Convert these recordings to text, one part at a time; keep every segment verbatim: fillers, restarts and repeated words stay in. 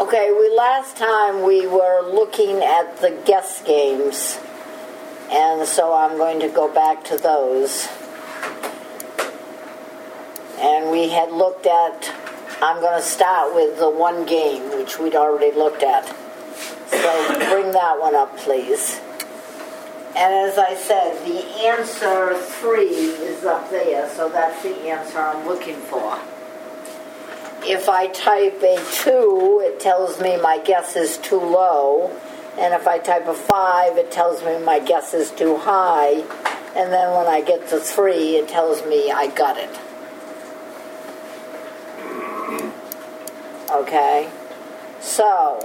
Okay, we last time we were looking at the guess games, and so I'm going to go back to those. And we had looked at, I'm going to start with the one game, which we'd already looked at. So bring that one up, please. And as I said, the answer three is up there, so that's the answer I'm looking for. If I type a two, it tells me my guess is too low. And if I type a five, it tells me my guess is too high. And then when I get to three, it tells me I got it. Okay? So,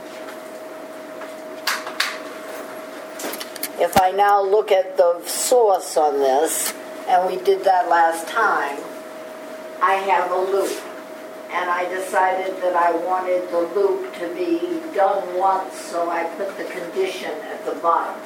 if I now look at the source on this, and we did that last time, I have a loop. And I decided that I wanted the loop to be done once, so I put the condition at the bottom.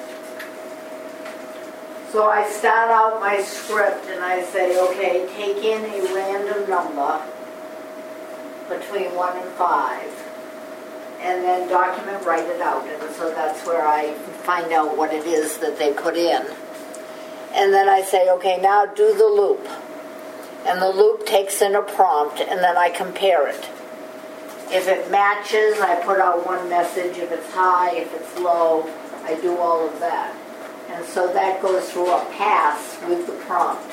So I start out my script and I say, okay, take in a random number between one and five, and then document write it out. And so that's where I find out what it is that they put in. And then I say, okay, now do the loop. And the loop takes in a prompt, and then I compare it. If it matches, I put out one message. If it's high, if it's low, I do all of that. And so that goes through a pass with the prompt.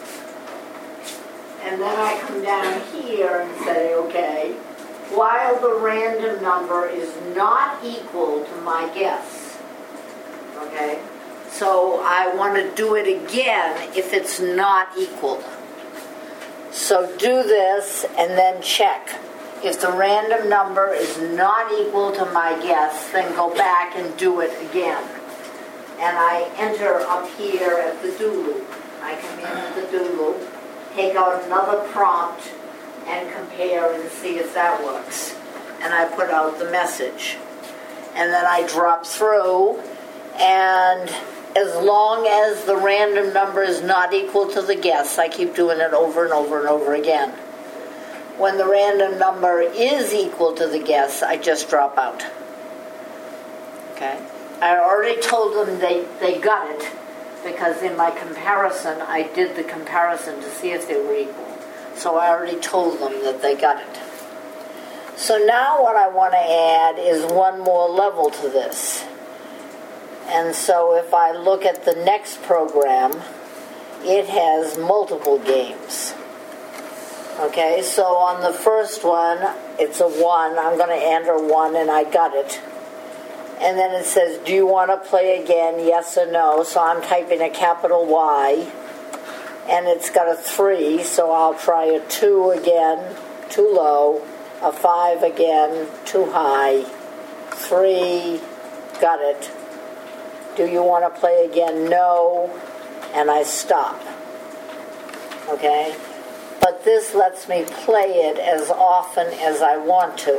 And then I come down here and say, okay, while the random number is not equal to my guess, okay, so I want to do it again if it's not equal. So do this and then check. If the random number is not equal to my guess, then go back and do it again. And I enter up here at the do loop. I come in at the do loop, take out another prompt, and compare and see if that works. And I put out the message. And then I drop through, and as long as the random number is not equal to the guess, I keep doing it over and over and over again. When the random number is equal to the guess, I just drop out. Okay? I already told them they, they got it, because in my comparison, I did the comparison to see if they were equal. So I already told them that they got it. So now what I want to add is one more level to this. And so if I look at the next program, it has multiple games. Okay, so on the first one, it's a one. I'm going to enter one, and I got it. And then it says, do you want to play again, yes or no? So I'm typing a capital Y, and it's got a three, so I'll try a two again, too low, a five again, too high, three, got it. Do you want to play again? No. And I stop. Okay? But this lets me play it as often as I want to.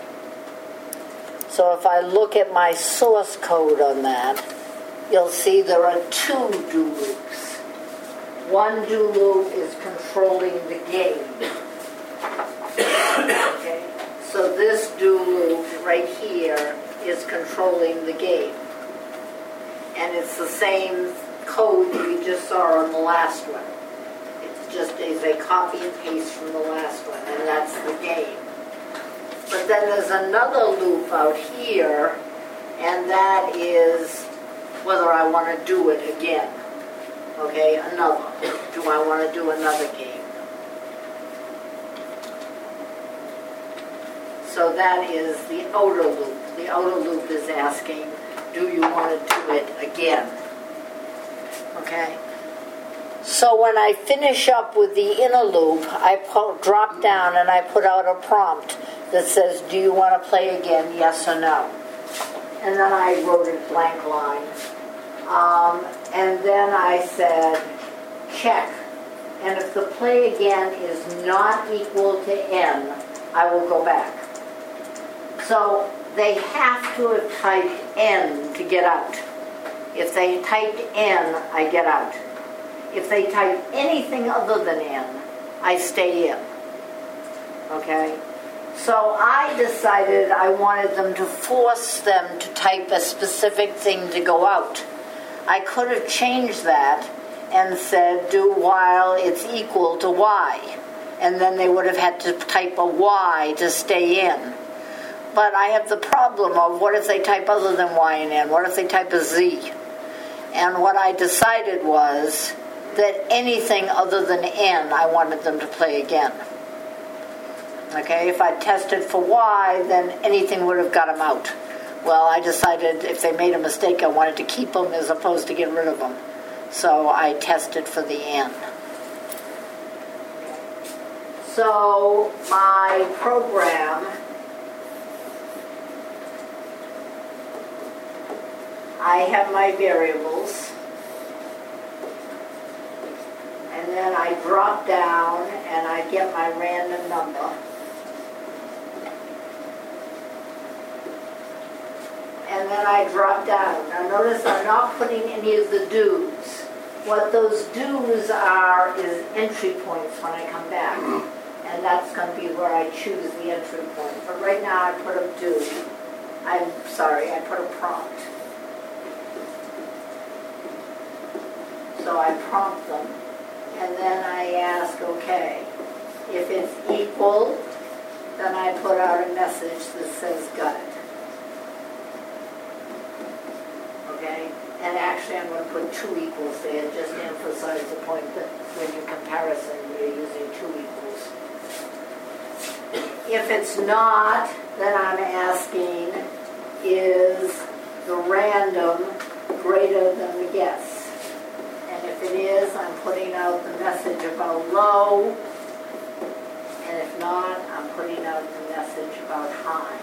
So if I look at my source code on that, you'll see there are two do loops. One do loop is controlling the game. Okay? So this do loop right here is controlling the game. And it's the same code that we just saw on the last one. It's just is a copy and paste from the last one, and that's the game. But then there's another loop out here, and that is whether I want to do it again. Okay, another. Do I want to do another game? So that is the outer loop. The outer loop is asking, do you want to do it again? Okay? So when I finish up with the inner loop, I po- drop down and I put out a prompt that says, do you want to play again, yes or no? And then I wrote a blank line. Um, and then I said, check. And if the play again is not equal to N, I will go back. So they have to have typed N to get out. If they typed N, I get out. If they type anything other than N, I stay in. Okay? So I decided I wanted them to force them to type a specific thing to go out. I could have changed that and said do while it's equal to y. And then they would have had to type a y to stay in. But I have the problem of what if they type other than y and n? What if they type a z? And what I decided was that anything other than n, I wanted them to play again. Okay, if I tested for y, then anything would have got them out. Well, I decided if they made a mistake, I wanted to keep them as opposed to get rid of them. So I tested for the n. So my program, I have my variables, and then I drop down and I get my random number. And then I drop down. Now notice I'm not putting any of the do's. What those do's are is entry points when I come back. And that's going to be where I choose the entry point. But right now I put a do. I'm sorry, I put a prompt. So I prompt them. And then I ask, okay, if it's equal, then I put out a message that says got it. Okay? And actually I'm going to put two equals there just to emphasize the point that when you comparison, you're using two equals. If it's not, then I'm asking, is the random greater than the guess? And if it is, I'm putting out the message about low. And if not, I'm putting out the message about high.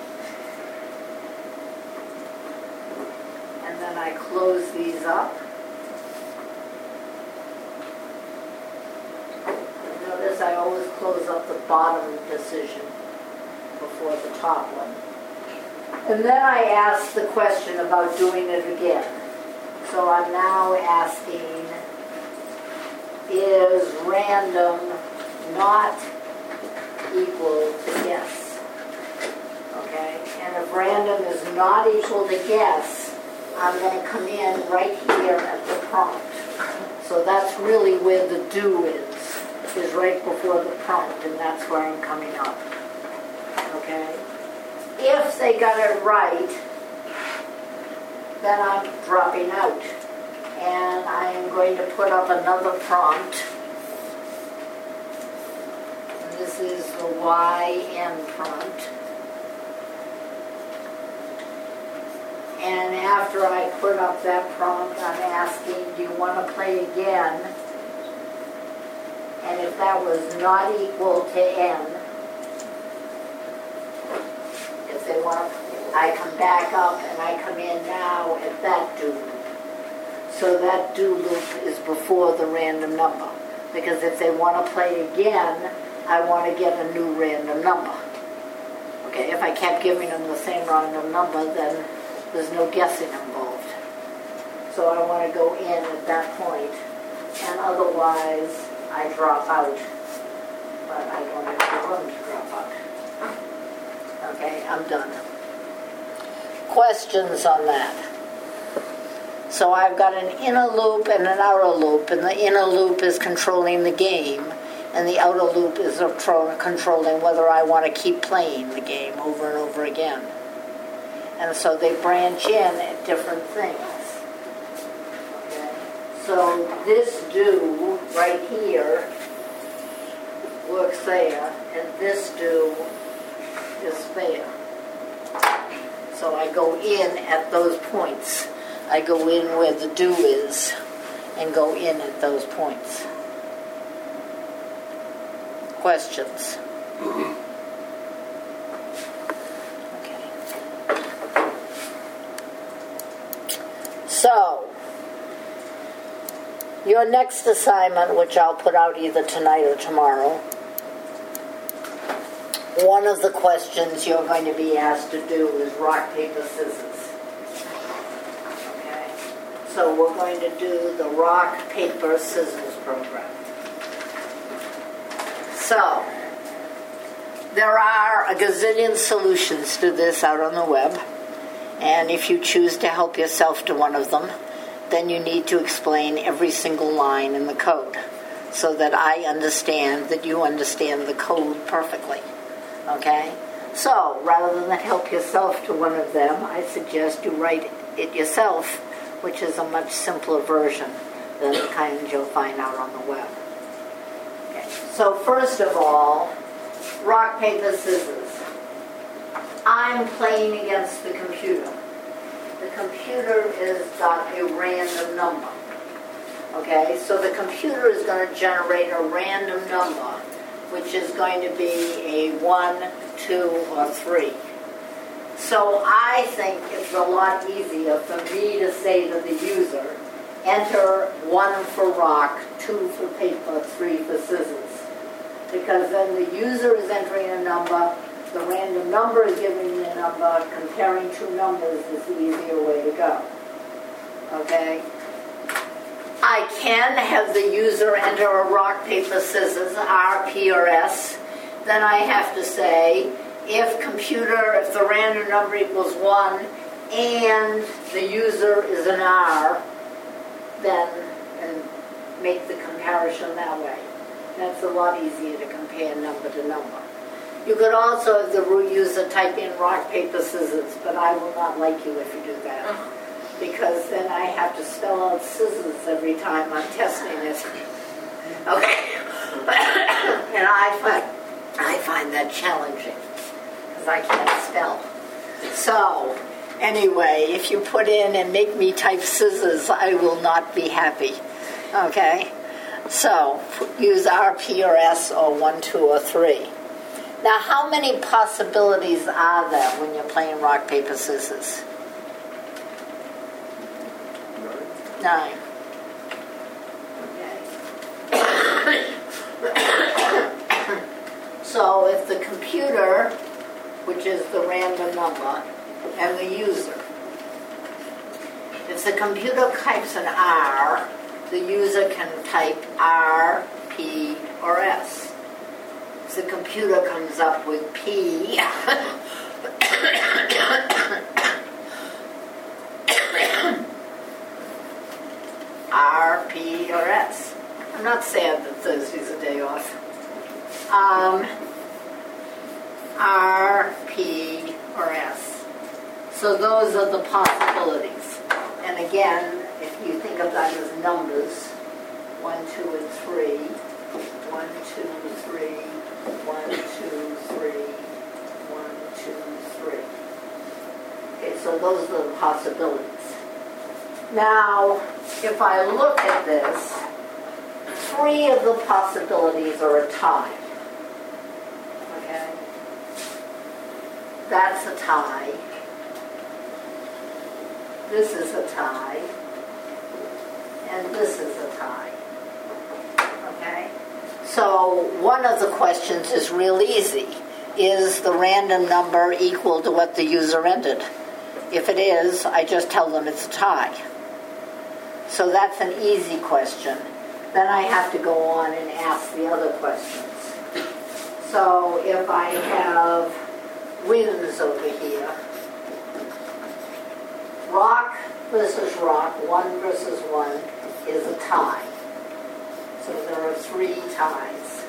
And then I close these up. Notice I always close up the bottom decision before the top one. And then I ask the question about doing it again. So I'm now asking, is random not equal to guess? Okay, and if random is not equal to guess, I'm going to come in right here at the prompt. So that's really where the do is, is right before the prompt, and that's where I'm coming up. Okay? If they got it right, then I'm dropping out. And I am going to put up another prompt. And this is the Y N prompt. And after I put up that prompt, I'm asking, do you want to play again? And if that was not equal to N, if they want to, I come back up and I come in now at that do loop. So that do loop is before the random number. Because if they want to play again, I want to get a new random number. Okay, if I kept giving them the same random number, then there's no guessing involved. So I want to go in at that point, and otherwise I drop out. But I don't have the room to drop out. Okay, I'm done. Questions on that? So I've got an inner loop and an outer loop, and the inner loop is controlling the game, and the outer loop is controlling whether I want to keep playing the game over and over again. And so they branch in at different things. Okay. So this do right here works there, and this do is there. So I go in at those points. I go in where the do is and go in at those points. Questions? So, your next assignment, which I'll put out either tonight or tomorrow, one of the questions you're going to be asked to do is rock, paper, scissors. Okay? So we're going to do the rock, paper, scissors program. So, There are a gazillion solutions to this out on the web, and if you choose to help yourself to one of them, then you need to explain every single line in the code so that I understand that you understand the code perfectly. Okay? So, rather than help yourself to one of them, I suggest you write it yourself, which is a much simpler version than the kind you'll find out on the web. Okay. So first of all, rock, paper, scissors. I'm playing against the computer. The computer is got a random number. Okay, so the computer is going to generate a random number, which is going to be a one, two, or three. So I think it's a lot easier for me to say to the user, enter one for rock, two for paper, three for scissors. Because then the user is entering a number, the random number is giving me a number, comparing two numbers is the easier way to go. Okay? I can have the user enter a rock, paper, scissors, R, P, or S. Then I have to say, if computer, if the random number equals one, and the user is an R, then and make the comparison that way. That's a lot easier to compare number to number. You could also have the user type in rock, paper, scissors, but I will not like you if you do that. Because then I have to spell out scissors every time I'm testing it. Okay? And I find, I find that challenging, because I can't spell. So, anyway, if you put in and make me type scissors, I will not be happy. Okay? So, use R, P, or S, or one, two, or three. Now, how many possibilities are there when you're playing rock, paper, scissors? Nine. Okay. So if the computer, which is the random number, and the user, if the computer types an R, the user can type R, P, or S. If the computer comes up with P, R, P, or S. I'm not sad that Thursday's a day off. Um, R, P, or S. So those are the possibilities. And again, if you think of that as numbers, one, two, and three, one, two, three, one, two, three, one, two, three. Okay, so those are the possibilities. Now, if I look at this, three of the possibilities are a tie. Okay? That's a tie. This is a tie. And this is a tie. Okay? So, one of the questions is real easy. Is the random number equal to what the user entered? If it is, I just tell them it's a tie. So that's an easy question. Then I have to go on and ask the other questions. So if I have wins over here, rock versus rock, one versus one, is a tie. So there are three ties.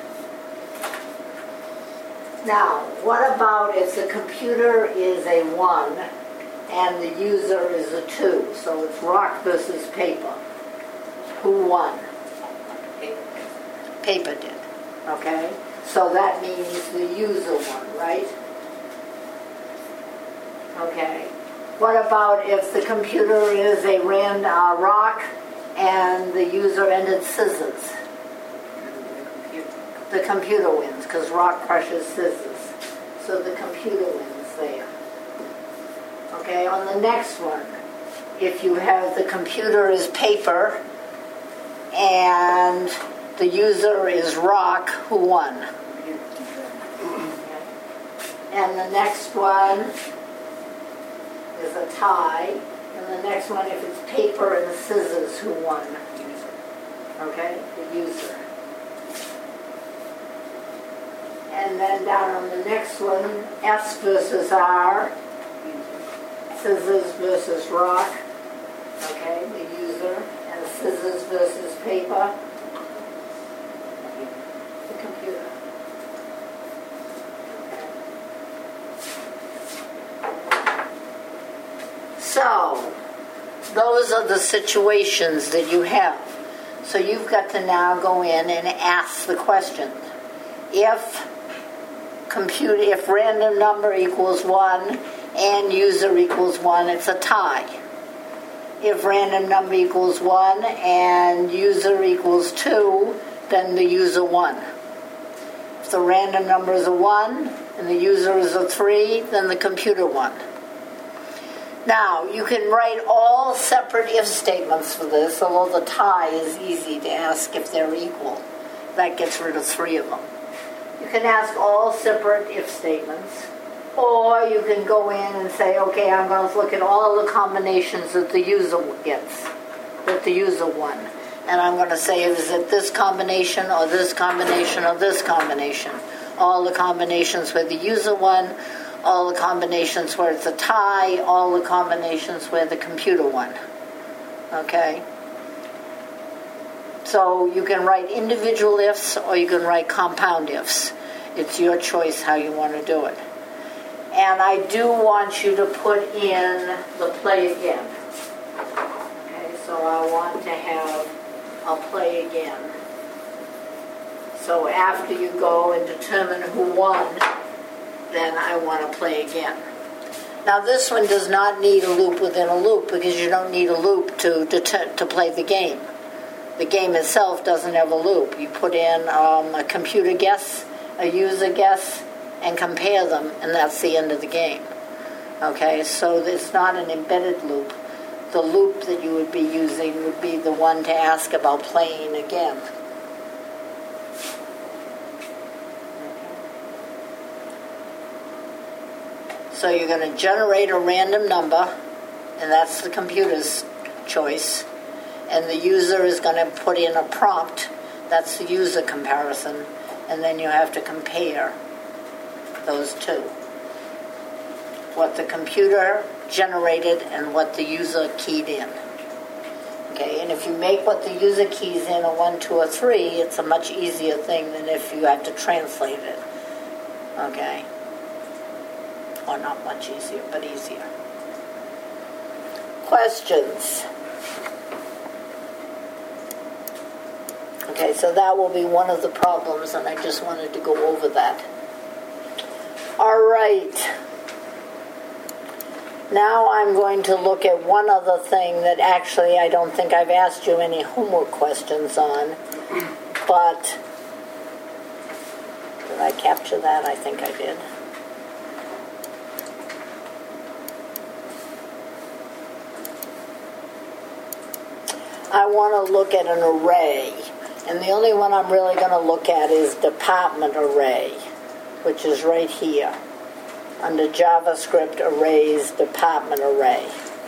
Now, what about if the computer is a one and the user is a two? So it's rock versus paper. Who won? Paper did. Okay? So that means the user won, right? Okay. What about if the computer is a rand uh, rock and the user ended scissors? The computer wins because rock crushes scissors. So the computer wins there. Okay, on the next one, if you have the computer is paper and the user is rock, who won? And the next one is a tie. And the next one, if it's paper and scissors, who won? Okay, the user. And then down on the next one, S versus R, scissors versus rock, okay, the user, and scissors versus paper, the computer. So, those are the situations that you have. So you've got to now go in and ask the question. If computer, if random number equals one and user equals one, it's a tie. If random number equals one and user equals two, then the user won. If the random number is a one and the user is a three, then the computer won. Now, you can write all separate if statements for this, although the tie is easy to ask if they're equal. That gets rid of three of them. You can ask all separate if statements, or you can go in and say, okay, I'm going to look at all the combinations that the user gets, that the user won. And I'm going to say, is it this combination, or this combination, or this combination? All the combinations where the user won, all the combinations where it's a tie, all the combinations where the computer won. Okay? So you can write individual ifs or you can write compound ifs. It's your choice how you want to do it. And I do want you to put in the play again. Okay, so I want to have a play again. So after you go and determine who won, then I want to play again. Now this one does not need a loop within a loop because you don't need a loop to deter- to play the game. The game itself doesn't have a loop. You put in um, a computer guess, a user guess, and compare them, and that's the end of the game. Okay, so it's not an embedded loop. The loop that you would be using would be the one to ask about playing again. So you're going to generate a random number, and that's the computer's choice. And the user is going to put in a prompt. That's the user comparison. And then you have to compare those two. What the computer generated and what the user keyed in. Okay, and if you make what the user keys in a one, two, or three, it's a much easier thing than if you had to translate it. Okay. Or not much easier, but easier. Questions? Okay, so that will be one of the problems, and I just wanted to go over that. All right. Now I'm going to look at one other thing that actually I don't think I've asked you any homework questions on, but did I capture that? I think I did. I want to look at an array, and the only one I'm really going to look at is department array, which is right here under JavaScript arrays department array.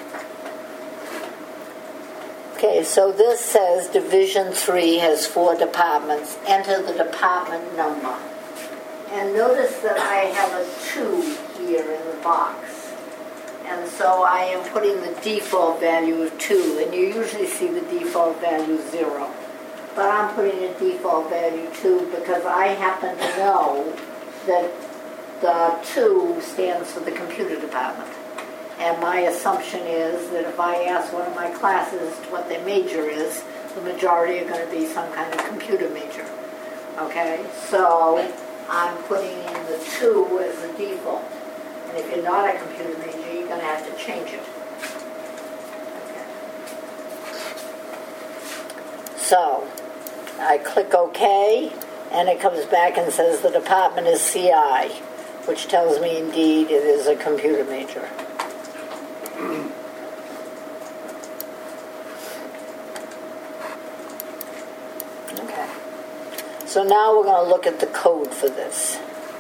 Okay, so this says division three has four departments. Enter the department number. And notice that I have a two here in the box. And so I am putting the default value of two, and you usually see the default value zero. But I'm putting a default value two because I happen to know that the two stands for the computer department. And my assumption is that if I ask one of my classes what their major is, the majority are going to be some kind of computer major. Okay, so I'm putting in the two as the default. And if you're not a computer major, you're going to have to change it. Okay. So, I click OK, and it comes back and says the department is C I, which tells me indeed it is a computer major. Okay. So now we're going to look at the code for this.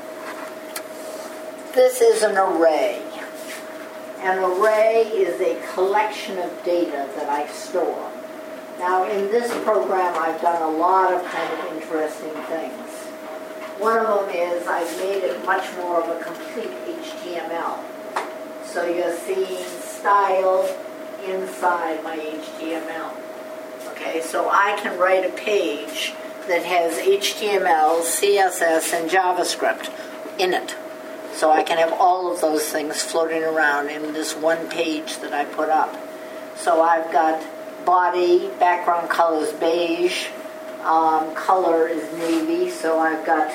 This is an array. An array is a collection of data that I store. Now, in this program, I've done a lot of kind of interesting things. One of them is I've made it much more of a complete H T M L. So you're seeing style inside my H T M L. Okay, so I can write a page that has H T M L, C S S, and JavaScript in it. So I can have all of those things floating around in this one page that I put up. So I've got body, background color is beige, um, color is navy, so I've got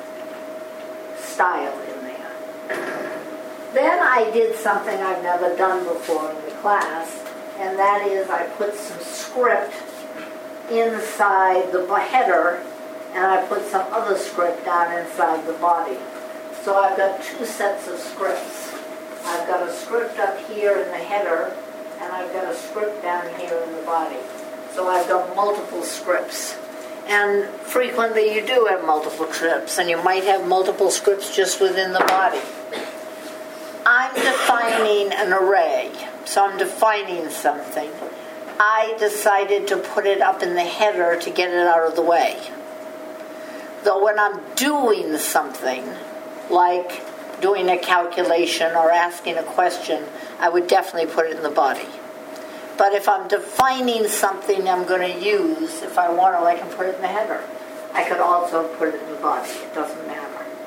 style in there. Then I did something I've never done before in the class, and that is I put some script inside the header, and I put some other script down inside the body. So I've got two sets of scripts. I've got a script up here in the header, and I've got a script down here in the body. So I've got multiple scripts. And frequently you do have multiple scripts, and you might have multiple scripts just within the body. I'm defining an array, so I'm defining something. I decided to put it up in the header to get it out of the way. Though when I'm doing something, like doing a calculation or asking a question, I would definitely put it in the body. But if I'm defining something I'm going to use, if I want to, I can put it in the header. I could also put it in the body. It doesn't matter.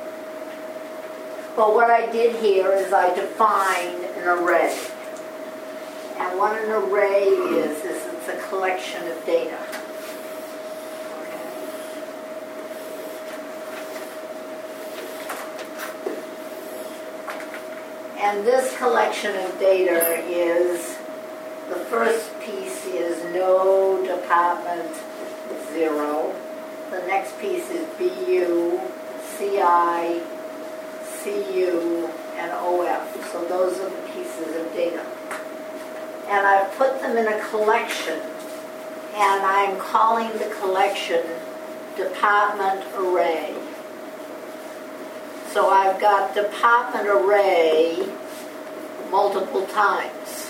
But what I did here is I defined an array. And what an array is, is it's a collection of data. Okay. And this collection of data is, the first piece is no department zero. The next piece is B U, C I, C U, and O F. So those are the pieces of data. And I've put them in a collection, and I'm calling the collection department array. So I've got department array multiple times.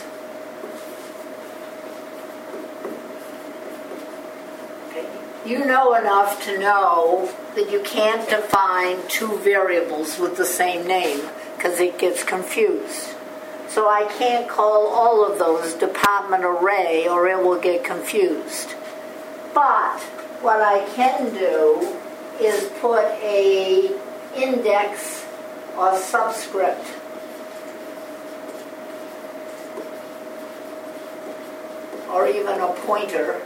Okay. You know enough to know that you can't define two variables with the same name because it gets confused. So I can't call all of those department array or it will get confused. But what I can do is put a index or subscript or even a pointer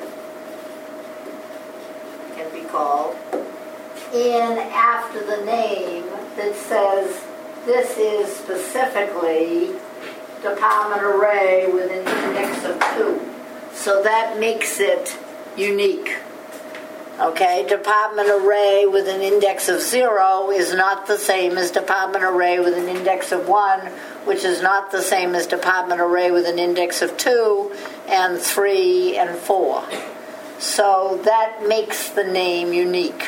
can be called in after the name that says this is specifically department array with an index of two. So that makes it unique. Okay, department array with an index of zero is not the same as department array with an index of one, which is not the same as department array with an index of two, and three, and four. So that makes the name unique.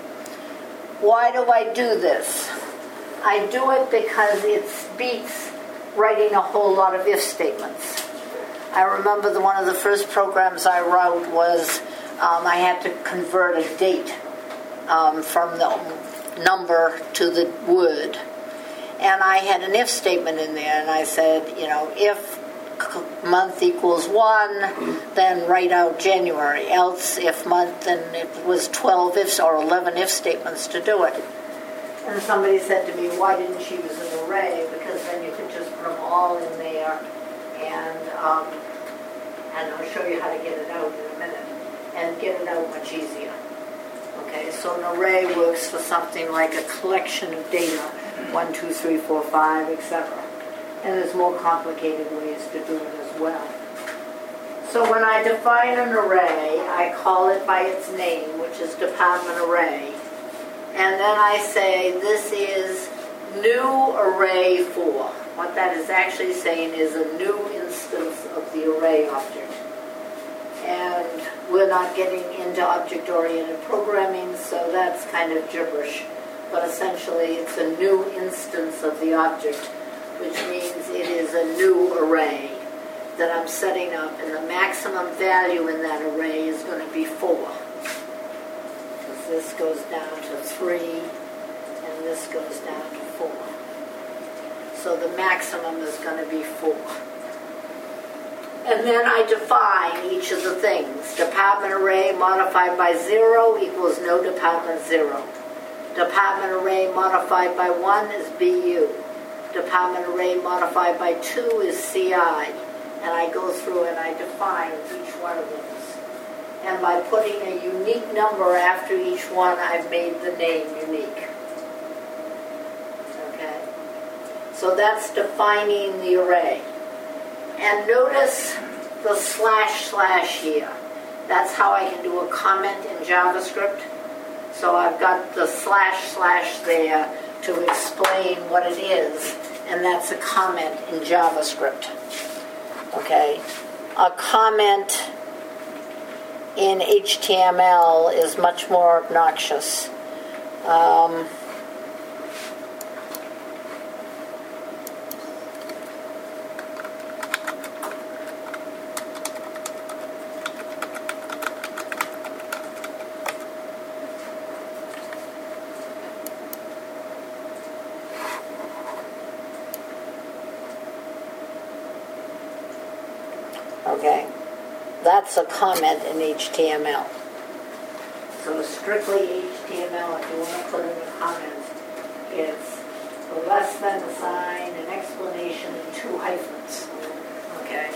Why do I do this? I do it because it beats writing a whole lot of if statements. I remember the, one of the first programs I wrote was um, I had to convert a date um, from the number to the word. And I had an if statement in there, and I said, you know, if month equals one, then write out January. Else, if month, then it was twelve ifs or eleven if statements to do it. And somebody said to me, why didn't you use an array? Because then you could just put them all in there, and um, and I'll show you how to get it out in a minute, and get it out much easier. Okay, so an array works for something like a collection of data, one, two, three, four, five, et cetera. And there's more complicated ways to do it as well. So when I define an array, I call it by its name, which is department array. And then I say this is new array four. What that is actually saying is a new instance of the array object. And we're not getting into object-oriented programming, so that's kind of gibberish. But essentially, it's a new instance of the object, which means it is a new array that I'm setting up, and the maximum value in that array is going to be four. Because this goes down to three, this goes down to four. So the maximum is going to be four. And then I define each of the things. Department array modified by zero equals no department zero. Department array modified by one is B U. Department array modified by two is C I. And I go through and I define each one of those. And by putting a unique number after each one, I've made the name unique. Okay? So that's defining the array. And notice the slash slash here. That's how I can do a comment in JavaScript. So I've got the slash slash there to explain what it is, and that's a comment in JavaScript. Okay? A comment in H T M L is much more obnoxious. Um, Okay, that's a comment in H T M L. So strictly H T M L, if you want to put in a comment, it's a less than a sign, an explanation, and two hyphens. Okay.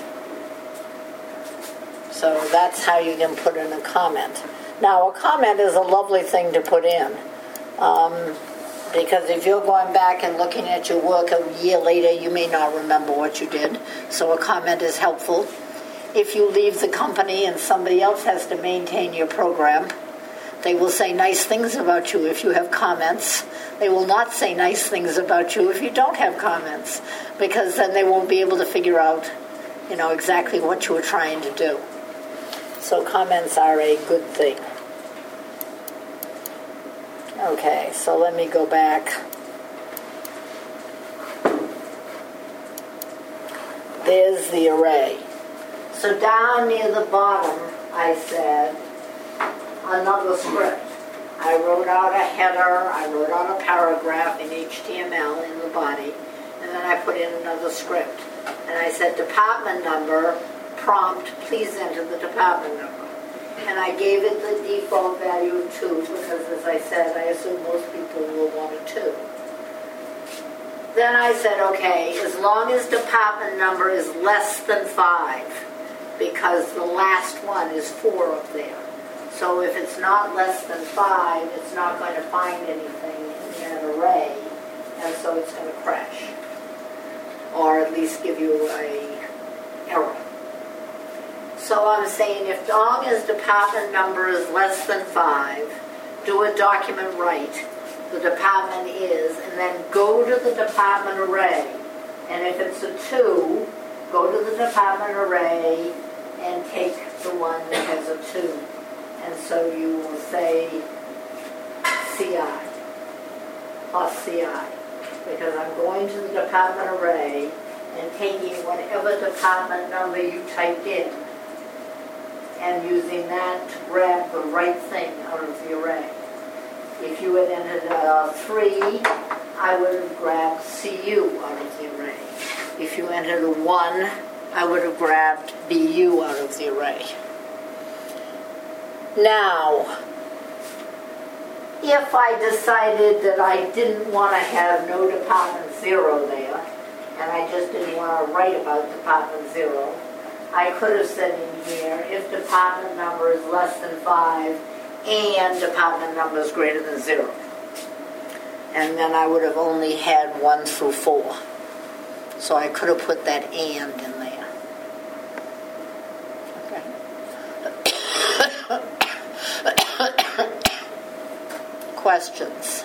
So that's how you can put in a comment. Now, a comment is a lovely thing to put in. Um, Because if you're going back and looking at your work a year later, you may not remember what you did. So a comment is helpful. If you leave the company and somebody else has to maintain your program, they will say nice things about you if you have comments. They will not say nice things about you if you don't have comments, because then they won't be able to figure out, you know, exactly what you were trying to do. So comments are a good thing. Okay, so let me go back. There's the array. So down near the bottom, I said another script. I wrote out a header, I wrote out a paragraph in H T M L in the body, and then I put in another script. And I said department number, prompt, please enter the department number. And I gave it the default value of two because, as I said, I assume most people will want a two. Then I said, okay, as long as department number is less than five, because the last one is four up there. So if it's not less than five, it's not going to find anything in that array, and so it's going to crash. Or at least give you a error. So I'm saying if long as department number is less than five, do a document write, the department is, and then go to the department array. And if it's a two, go to the department array and take the one that has a two. And so you will say C I, plus C I, because I'm going to the department array and taking whatever department number you typed in, and using that to grab the right thing out of the array. If you had entered a three, I would have grabbed C U out of the array. If you entered a one, I would have grabbed B U out of the array. Now, if I decided that I didn't want to have no department zero there, and I just didn't want to write about department zero, I could have said in here, if department number is less than five and department number is greater than zero. And then I would have only had one through four. So I could have put that and in there. Okay. Questions?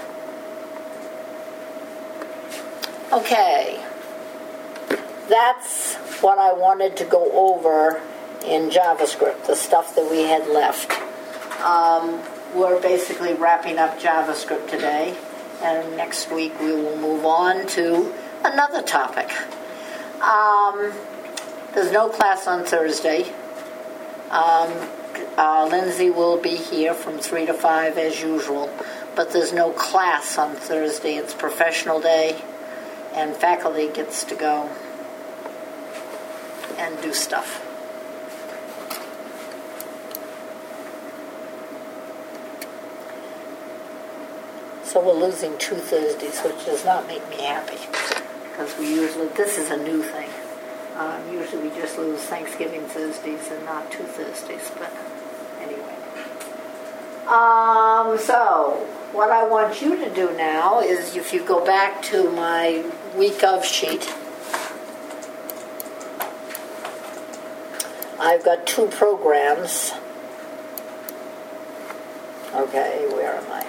Okay. That's what I wanted to go over in JavaScript, the stuff that we had left. Um, we're basically wrapping up JavaScript today, and next week we will move on to another topic. Um, there's no class on Thursday. Um, uh, Lindsay will be here from three to five as usual. but there's no class on Thursday. It's professional day, and faculty gets to go and do stuff. So we're losing two Thursdays, which does not make me happy, because we usually, this is a new thing. Um, usually we just lose Thanksgiving Thursdays and not two Thursdays, but anyway. Um, so, what I want you to do now is, if you go back to my week of sheet, I've got two programs. Okay, where am I?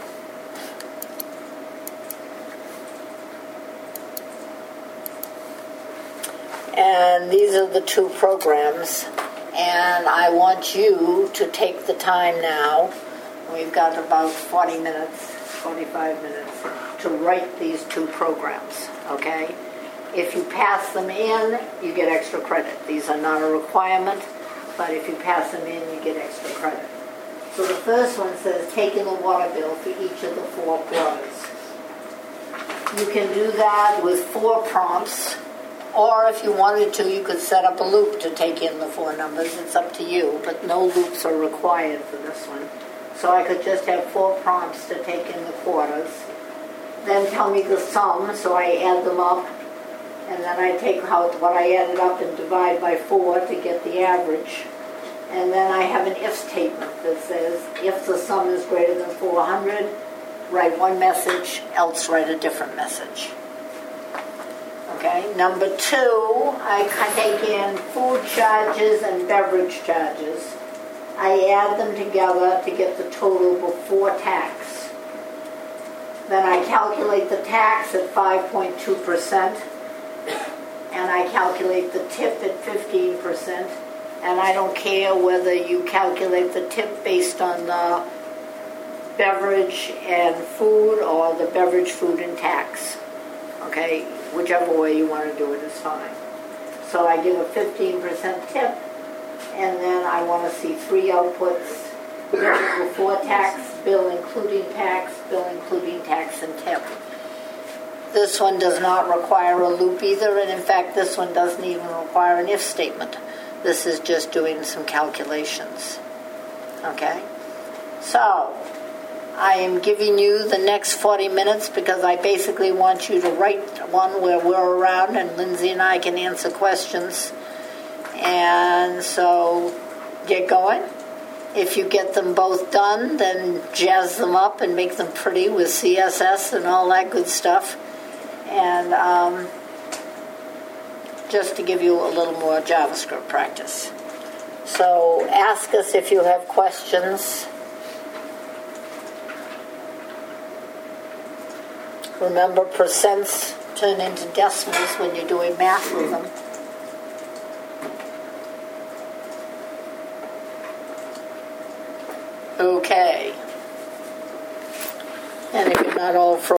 And these are the two programs, and I want you to take the time now, we've got about forty minutes, forty-five minutes, to write these two programs, okay? If you pass them in, you get extra credit. These are not a requirement, but if you pass them in, you get extra credit. So the first one says, take in the water bill for each of the four quarters. You can do that with four prompts, or if you wanted to, you could set up a loop to take in the four numbers. It's up to you, but no loops are required for this one. So I could just have four prompts to take in the quarters. Then tell me the sum, so I add them up. And then I take out what I added up and divide by four to get the average. And then I have an if statement that says, if the sum is greater than four hundred, write one message, else write a different message. Okay, number two, I take in food charges and beverage charges. I add them together to get the total before tax. Then I calculate the tax at five point two percent, and I calculate the tip at fifteen percent, and I don't care whether you calculate the tip based on the beverage and food or the beverage, food, and tax. Okay, whichever way you want to do it is fine. So I give a fifteen percent tip, and then I want to see three outputs: bill before tax, bill including tax, bill including tax, and tip. This one does not require a loop either, and in fact this one doesn't even require an if statement. This is just doing some calculations. Okay? So, I am giving you the next forty minutes because I basically want you to write one where we're around and Lindsay and I can answer questions. And so, get going. If you get them both done, then jazz them up and make them pretty with C S S and all that good stuff. And um, just to give you a little more JavaScript practice. So, ask us if you have questions. Remember, percents turn into decimals when you're doing math with them. Okay. And if you're not all